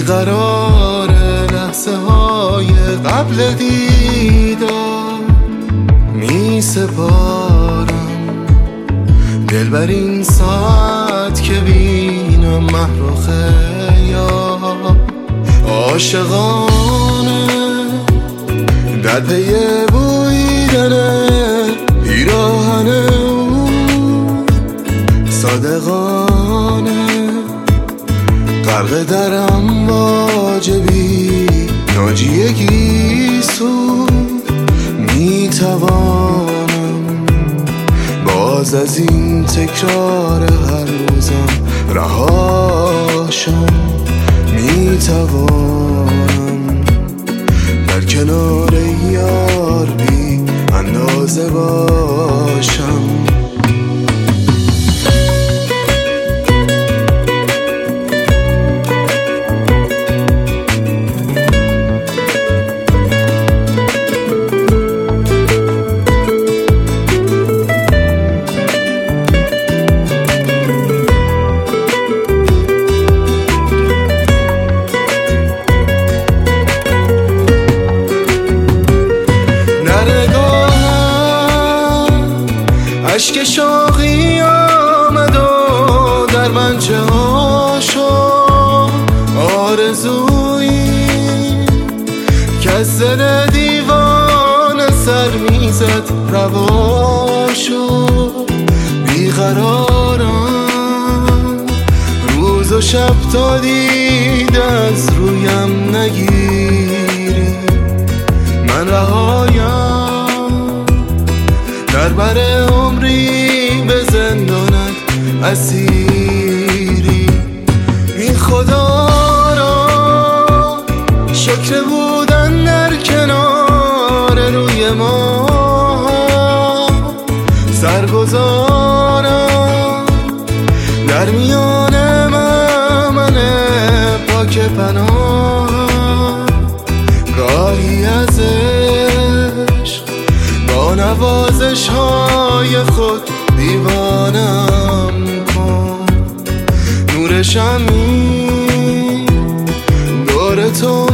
بیقرار لحظه های قبل دیدار می سپارم دل بر این ساعت که بینم محو خیال عاشقانه در پی بویدن پیراهن او صادقانه غرق در امواج بی ناجیگی سود میتوانم باز از این تکرار هر روزم رهاشم میتوانم در کنار یار بی اندازه باشم عشق شوقی آمد و در من چه شد آرزویی که از دل دیوانه سر میزد روا شد بیقرارم روز و شب تا دید از رویم نگیری من رهایم در بر عمری به زندانت اسیری این خدا را شکر بودن در کنار روی ما سرگذارم در میان من پاک پناه گاهی از نوازش های خود دیوانم کن نور شمی دور تو